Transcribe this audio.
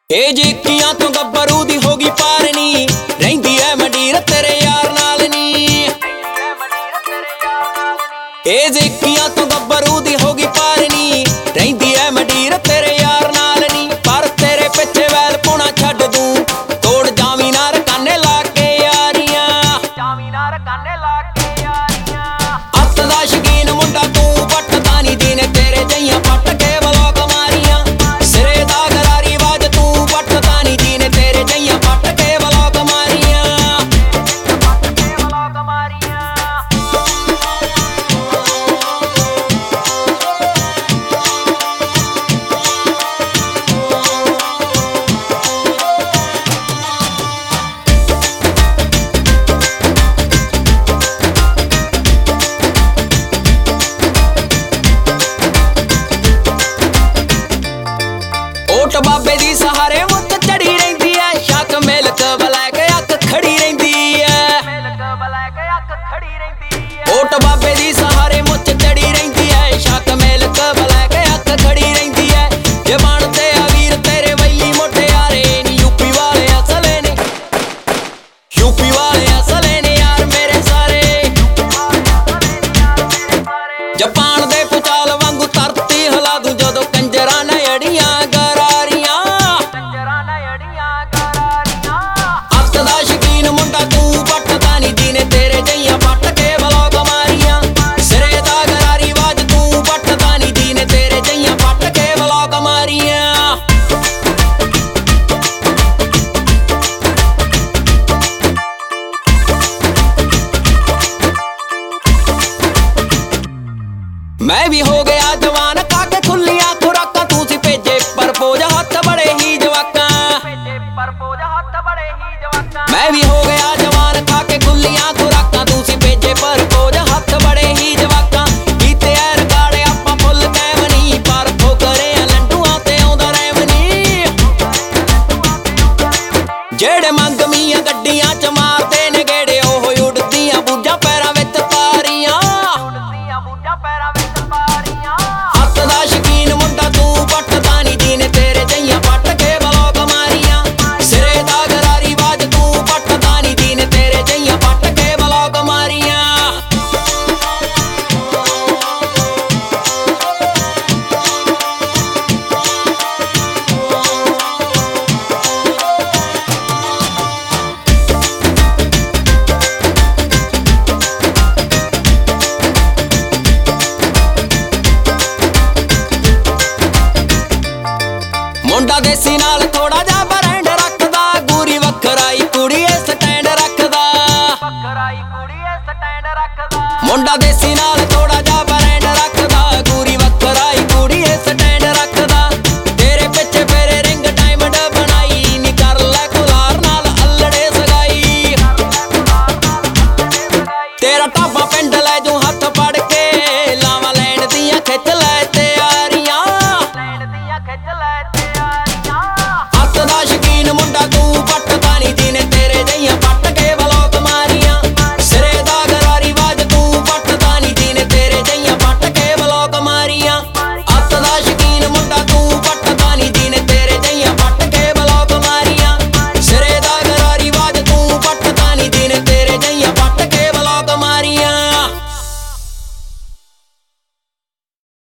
ਇਹ ਜਿੱਕੀਆਂ ਤੋਂ ਗੱਭਰੂ ਦੀ ਹੋ ਗਈ ਪਾਰਨੀ, ਰਹਿੰਦੀ ਐ ਮੰਡੀਰ ਤੇਰੇ ਯਾਰ ਨਾਲ ਨੀ। ਇਹ ਜਿੱਕੀਆਂ ਤੋਂ ਗੱਭਰੂ ਦੀ ਹੋ ਗਈ ਪਾਰਨੀ, ਰਹਿੰਦੀ ਐ ਮੰਡੀਰ ਤੇਰੇ ਯਾਰ ਨਾਲ ਨੀ। ਪਰ ਤੇਰੇ ਪਿੱਛੇ ਵੈਲ ਪਾਉਣਾ ਛੱਡ ਦੂੰ, ਤੋੜ ਜਾਵੀਂ ਨਾ ਰਕਾਨੇ ਲਾ ਕੇ ਯਾਰੀਆਂ, ਜਾਵੀਂ ਨਾ ਰਕਾਨੇ ਲਾ ਕੇ ਯਾਰੀਆਂ। ਅੱਤ ਦਾ ਸ਼ਕੀਨ ਮੁੰਡਾ ਤੂੰ ਪੱਟਦਾ ਨੀ, ਜਿਹਨੇ ਤੇਰੇ ਜਈਆਂ ਪੱਟ ਕੇ ਵਲੋਗ ਮਾਰੀਆਂ। ਸਿਰੇ ਦਾ ਗਰਾਰੀ ਬਾਜ ਤੂੰ ਪੱਟਦਾ ਨੀ, ਜਿਹਨੇ ਤੇਰੇ ਜਈਆਂ ਪੱਟ ਕੇ ਵਲੋਗ ਮਾਰੀਆਂ, ਪੱਟ ਕੇ ਵਲੋਗ ਮਾਰੀਆਂ। ਓਟ ਬਾਬੇ ਦੀ ਸਹਾਰੇ ਮੁੱਤ ਚੜੀ ਰਹਿੰਦੀ ਐ, ਸ਼ੱਕ ਮਿਲਕ ਬਲੈਕ ਅੱਖ ਖੜੀ ਰਹਿੰਦੀ ਐ, ਮਿਲਕ ਬਲੈਕ ਅੱਖ ਖੜੀ ਰਹਿੰਦੀ ਐ। ਓਟ ਬਾਬੇ ਦੀ ਸਹਾਰੇ ਮੁੱਤ ਚੜੀ ਰਹਿੰਦੀ ਐ, ਸ਼ੱਕ ਮਿਲਕ ਬਲੈਕ ਅੱਖ ਖੜੀ ਰਹਿੰਦੀ ਐ। ਜੇ ਬਣਦੇ ਆ ਵੀਰ ਤੇਰੇ ਵੈਲੀ ਮੁਟਿਆਰੇ ਨੀ, ਯੂਪੀ ਵਾਲੇ ਅਸਲੇ ਨੇ, ਯੂਪੀ ਵਾਲੇ ਅਸਲੇ ਨੇ ਯਾਰ ਮੇਰੇ ਸਾਰੇ। ਜਾਪਾਨ ਦੇ ਪੁਚਾਲ ਵਾਂਗੂ ਧਰਤੀ ਹਿਲਾ ਦੂੰ, ਜਦੋਂ ਕੰਜਰਾਂ ਨੇ ਅੜੀਆਂ ਮੁੰਡਾ ਤੂੰ ਪੱਟਦਾ ਨੀ, ਜਿਹਨੇ ਤੇਰੇ ਜਈਆਂ ਪੱਟ ਕੇ ਵਲੋਗ ਮਾਰੀਆਂ। ਸਿਰੇ ਦਾ ਗਰਾਰੀ ਬਾਜ ਤੂੰ ਪੱਟਦਾ ਨੀ, ਜਿਹਨੇ ਤੇਰੇ ਜਈਆਂ ਪੱਟ ਕੇ ਵਲੋਗ ਮਾਰੀਆਂ। ਮੈਂ ਵੀ ਹੋ ਗਿਆ ਜਵਾਨ, ਕਾਕੇ ਖੁੱਲੀਆਂ ਖੁਰਾਕਾਂ ਤੂੰ ਸੀ ਭੇਜੇ ਪਰਪੋਜ, ਹੱਥ ਬੜੇ ਹੀ ਜਵਾਕਾਂ, ਪਰਪੋਜ ਹੱਥ ਬੜੇ ਹੀ ਜਵਾਕਾਂ। ਮੈਂ ਵੀ ਹੋ ਗਿਆ ਜਵਾਨ, ਕਾਕੇ ਖੁੱਲੀਆਂ ਖੁਰਾਕਾਂ ਤੂੰ ਸੀ ਭੇਜੇ ਪਰਪੋਜ, ਹੱਥ ਬੜੇ ਹੀ ਜਵਾਕਾਂ। ਕੀਤੇ ਐ ਰਗਾੜੇ ਆਪਾਂ ਫੁੱਲ ਕੈਮ ਨੀ, ਪਰ ਠੋਕਰੇ ਆ ਲੰਡੂਆਂ ਤੇ ਆਉਂਦਾ ਰੈਮ ਨੀ। ਜਿਹੜੇ ਮੰਗਮੀਆਂ ਗੱਡੀਆਂ ਚ ਮਾਰਦੇ ਨੇ ਗੇੜੇ, ਉਹ ਉੱਡਦੀਆਂ ਬੂਝਾਂ ਪੈਰਾਂ ਵਿੱਚ ਤਾਰੀਆਂ, ਉੱਡਦੀਆਂ ਬੂਝਾਂ ਪੈਰਾਂ ਵਿੱਚ ਤਾਰੀਆਂ। ਹੱਥ ਦਾ ਸ਼ਕੀਨ ਮੁੰਡਾ ਤੂੰ ਪੱਟਦਾ ਨੀ, ਜਿਹਨੇ ਤੇਰੇ ਜਈਆਂ ਪੱਟ ਕੇ ਵਲੋਗ ਮਾਰੀਆਂ। ਸਿਰੇ ਦਾ ਗਰਾਰੀ ਬਾਜ ਤੂੰ ਪੱਟਦਾ ਨੀ, ਜਿਹਨੇ ਤੇਰੇ ਜਈਆਂ ਪੱਟ ਕੇ ਵਲੋਗ ਮਾਰੀਆਂ। ਮੁੰਡਾ ਦੇਸੀ ਨਾਲ ਥੋੜਾ ਜਿਹਾ ਬਰੈਂਡ ਰੱਖਦਾ, ਗੂਰੀ ਵੱਖਰਾਈ ਕੁੜੀਏ ਸਟੈਂਡ ਰੱਖਦਾ, ਵੱਖਰਾਈ ਕੁੜੀਏ ਸਟੈਂਡ ਰੱਖਦਾ। ਮੁੰਡਾ ਦੇਸੀ ਨਾਲ